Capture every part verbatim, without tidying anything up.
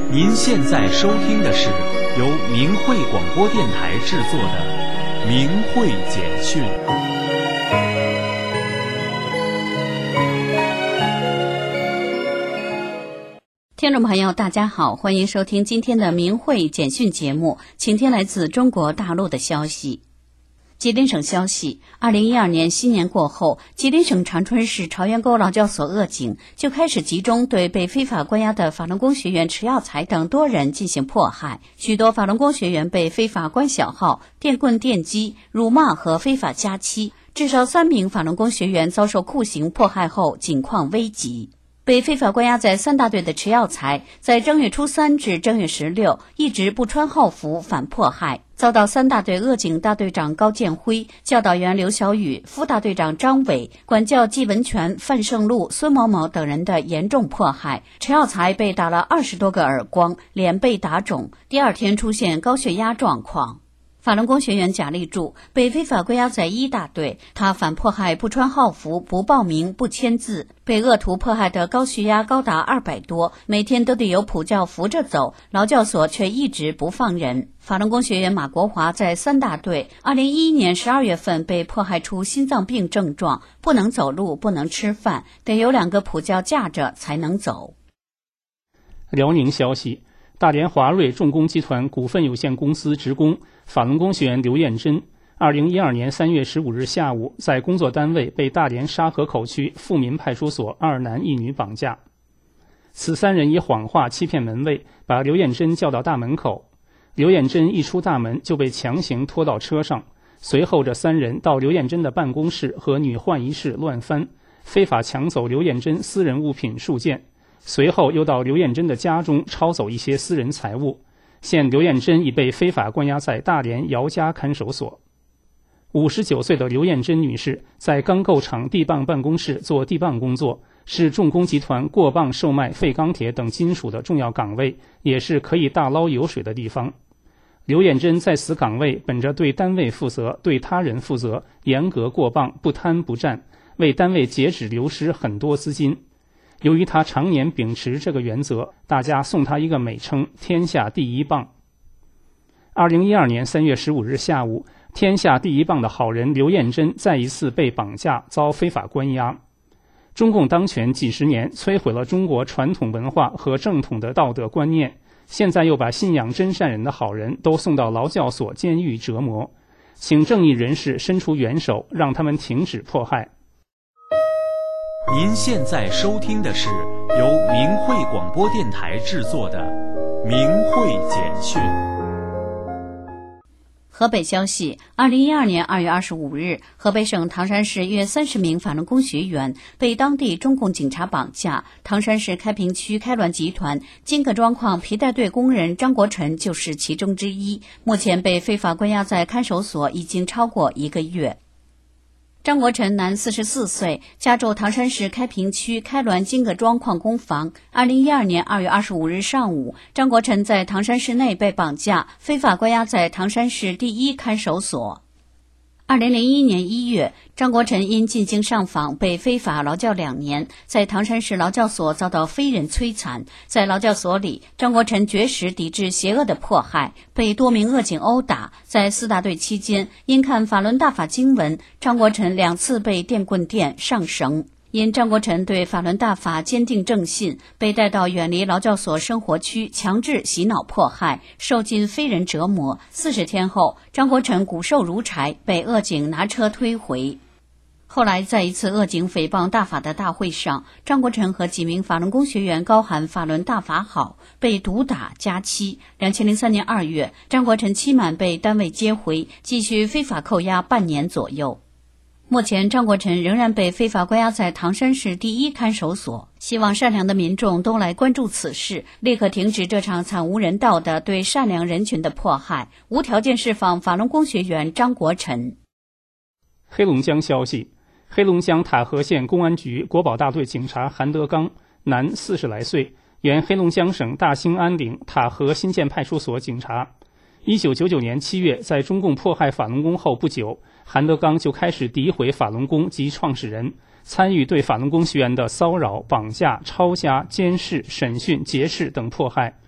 您现在收听的是由明慧广播电台制作的《明慧简讯》。 听众朋友大家好，欢迎收听今天的明慧简讯节目，请听来自中国大陆的消息。吉林省消息，二零一二年新年过后，吉林省长春市朝阳沟劳教所鄂警就开始集中对被非法关押的法轮功学员迟耀才等多人进行迫害，许多法轮功学员被非法关小号、电棍电击、辱骂和非法加期，至少三名法轮功学员遭受酷刑迫害后境况危急。被非法关押在三大队的迟耀才，在正月初三至正月十六一直不穿号服反迫害，遭到三大队鄂警大队长高建辉、教导员刘小雨、副大队长张伟、管教季文全、范胜禄、孙某某等人的严重迫害。迟耀才被打了二十多个耳光，脸被打肿，第二天出现高血压状况。法轮功学员贾立柱被非法关押在一大队，他反迫害不穿号服、不报名、不签字，被恶徒迫害的高血压高达二百多，每天都得有普教扶着走，劳教所却一直不放人。法轮功学员马国华在三大队二零一一年十二月份被迫害出心脏病症状，不能走路，不能吃饭，得有两个普教架着才能走。 辽宁消息，大连华瑞重工集团股份有限公司职工法轮功学员刘艳珍，二零一二年三月十五日下午，在工作单位被大连沙河口区富民派出所二男一女绑架。此三人以谎话欺骗门卫，把刘艳珍叫到大门口。刘艳珍一出大门就被强行拖到车上，随后这三人到刘艳珍的办公室和女换衣室乱翻，非法抢走刘艳珍私人物品数件，随后又到刘艳珍的家中抄走一些私人财物。现刘艳珍已被非法关押在大连姚家看守所。五十九岁的刘艳珍女士在钢构厂地磅办公室做地磅工作，是重工集团过磅售卖废钢铁等金属的重要岗位，也是可以大捞油水的地方。刘艳珍在此岗位本着对单位负责、对他人负责，严格过磅，不贪不占，为单位节止流失很多资金。由于他常年秉持这个原则，大家送他一个美称“天下第一棒”。二零一二年三月十五日下午，天下第一棒的好人刘艳珍再一次被绑架，遭非法关押。中共当权几十年，摧毁了中国传统文化和正统的道德观念，现在又把信仰真善人的好人都送到劳教所、监狱折磨，请正义人士伸出援手，让他们停止迫害。 您现在收听的是由明慧广播电台制作的《明慧简讯》。 河北消息，二零一二年二月二十五日，河北省唐山市约三十名法轮功学员被当地中共警察绑架。唐山市开平区开滦集团金各桩矿皮带队工人张国臣就是其中之一，目前被非法关押在看守所已经超过一个月。张国臣，男，四十四岁，家住唐山市开平区开滦金各桩矿工房。二零一二年二月二十五日上午，张国臣在唐山市内被绑架，非法关押在唐山市第一看守所。二零零一年一月，张国臣因进京上访被非法劳教两年，在唐山市劳教所遭到非人摧残。在劳教所里，张国臣绝食抵制邪恶的迫害，被多名恶警殴打。在四大队期间，因看法轮大法经文，张国臣两次被电棍电、上绳。因张国臣对法轮大法坚定正信，被带到远离劳教所生活区，强制洗脑迫害，受尽非人折磨。四十天后，张国臣骨瘦如柴，被恶警拿车推回。后来在一次恶警诽谤大法的大会上，张国臣和几名法轮功学员高喊法轮大法好，被毒打加期。二零零三年二月，张国臣期满被单位接回，继续非法扣押半年左右。目前张国臣仍然被非法关押在唐山市第一看守所，希望善良的民众都来关注此事，立刻停止这场惨无人道的对善良人群的迫害，无条件释放法轮功学员张国臣。 黑龙江消息，黑龙江塔河县公安局国保大队警察韩德刚，男，四十来岁，原黑龙江省大兴安岭塔河新建派出所警察。一九九九年七月，在中共迫害法轮功后不久，韩德刚就开始诋毁法轮功及创始人，参与对法轮功学员的骚扰、绑架、抄家、监视、审讯、劫持等迫害。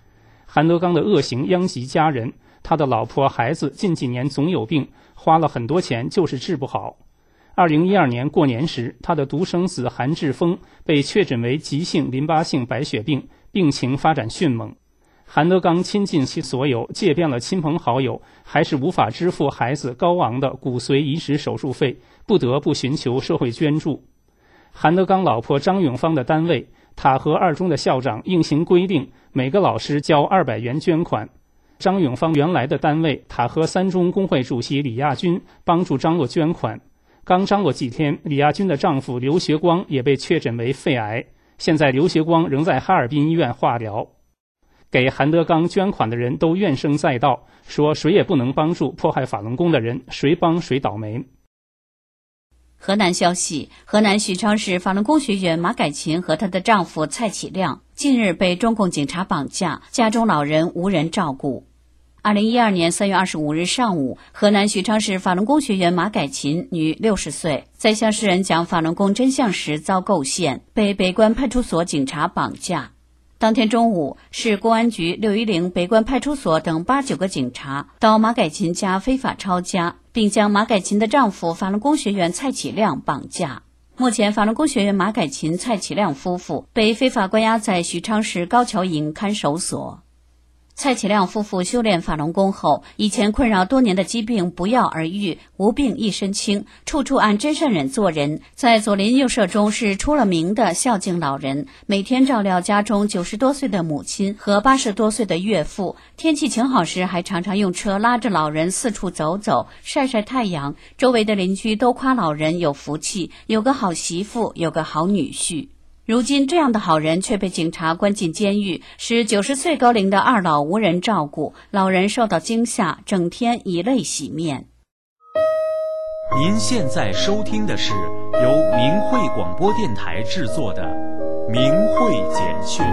韩德刚的恶行殃及家人，他的老婆孩子近几年总有病，花了很多钱就是治不好。二零一二年过年时，他的独生子韩志峰被确诊为急性淋巴性白血病，病情发展迅猛。韩德刚倾尽其所有，借遍了亲朋好友，还是无法支付孩子高昂的骨髓移植手术费，不得不寻求社会捐助。韩德刚老婆张永芳的单位塔河二中的校长硬行规定，每个老师交二百元捐款。张永芳原来的单位塔河三中工会主席李亚军帮助张罗捐款。刚张罗几天，李亚军的丈夫刘学光也被确诊为肺癌，现在刘学光仍在哈尔滨医院化疗。给韩德刚捐款的人都怨声载道，说谁也不能帮助迫害法轮功的人，谁帮谁倒霉。 河南消息，河南许昌市法轮功学员马改琴和她的丈夫蔡启亮近日被中共警察绑架，家中老人无人照顾。二零一二年三月二十五日上午，河南许昌市法轮功学员马改琴，女，六十岁，在向世人讲法轮功真相时遭构陷，被北关派出所警察绑架。当天中午，市公安局六一零北关派出所等八九个警察到马改琴家非法抄家，并将马改琴的丈夫法轮功学员蔡启亮绑架。目前，法轮功学员马改琴、蔡启亮夫妇被非法关押在许昌市高桥营看守所。蔡启亮夫妇修炼法轮功后，以前困扰多年的疾病不药而愈，无病一身轻，处处按真善忍做人，在左邻右舍中是出了名的孝敬老人，每天照料家中九十多岁的母亲和八十多岁的岳父，天气晴好时还常常用车拉着老人四处走走，晒晒太阳，周围的邻居都夸老人有福气，有个好媳妇，有个好女婿。如今这样的好人却被警察关进监狱，使九十岁高龄的二老无人照顾，老人受到惊吓，整天以泪洗面。 您现在收听的是由明慧广播电台制作的《明慧简讯》。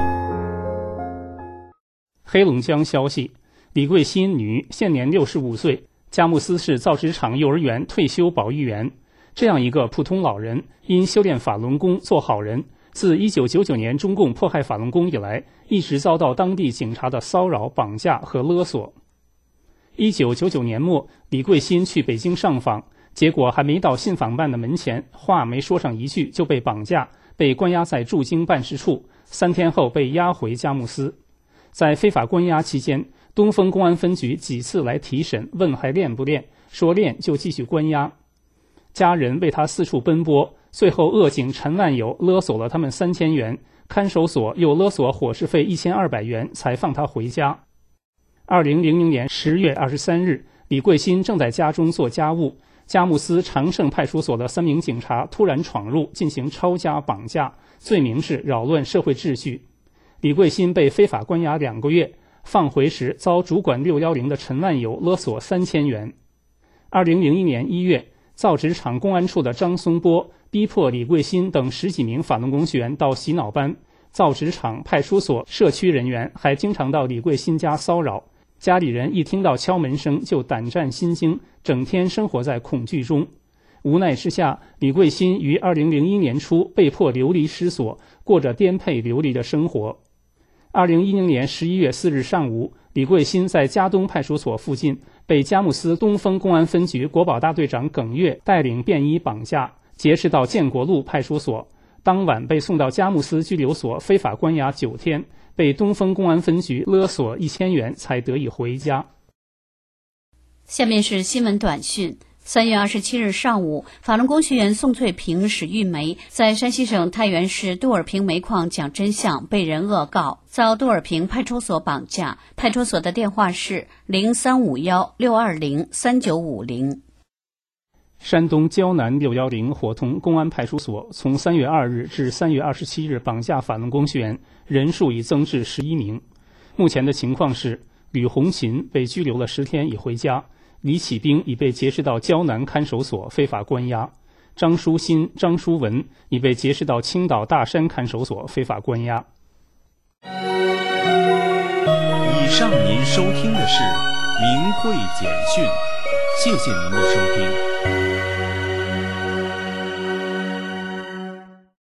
黑龙江消息，李桂新，女，现年六十五岁，佳木斯市造纸厂幼儿园退休保育员。这样一个普通老人，因修炼法轮功做好人，自一九九九年中共迫害法轮功以来，一直遭到当地警察的骚扰、绑架和勒索。一九九九年末，李桂新去北京上访，结果还没到信访办的门前，话没说上一句就被绑架，被关押在驻京办事处，三天后被押回佳木斯。在非法关押期间，东风公安分局几次来提审，问还练不练，说练就继续关押。家人为他四处奔波，最后恶警陈万友勒索了他们三千元，看守所又勒索伙食费一千二百元，才放他回家。二零零零年十月二十三日，李桂新正在家中做家务，佳木斯长盛派出所的三名警察突然闯入进行抄家绑架，罪名是扰乱社会秩序。李桂新被非法关押两个月，放回时遭主管六一零的陈万友勒索三千元。二零零一年一月，造纸厂公安处的张松波逼迫李桂新等十几名法轮功学员到洗脑班，造纸厂、派出所、社区人员还经常到李桂新家骚扰，家里人一听到敲门声就胆战心惊，整天生活在恐惧中。无奈之下，李桂新于二零零一年初被迫流离失所，过着颠沛流离的生活。二零一零年十一月四日上午，李桂新在嘉东派出所附近被佳木斯东风公安分局国保大队长耿月带领便衣绑架，劫持到建国路派出所，当晚被送到佳木斯拘留所非法关押九天，被东风公安分局勒索一千元才得以回家。 下面是新闻短讯。三月二十七日上午，法轮功学员宋翠萍、史玉梅在山西省太原市杜尔坪煤矿讲真相，被人恶告，遭杜尔坪派出所绑架。派出所的电话是零三五幺六二零三九五零。 山东胶南六一零伙同公安派出所从三月二日至三月二十七日绑架法轮功学员，人数已增至十一名。目前的情况是，吕红琴被拘留了十天已回家，李启兵已被劫持到胶南看守所非法关押，张书新、张书文已被劫持到青岛大山看守所非法关押。 以上您收听的是明慧简讯，谢谢您的收听。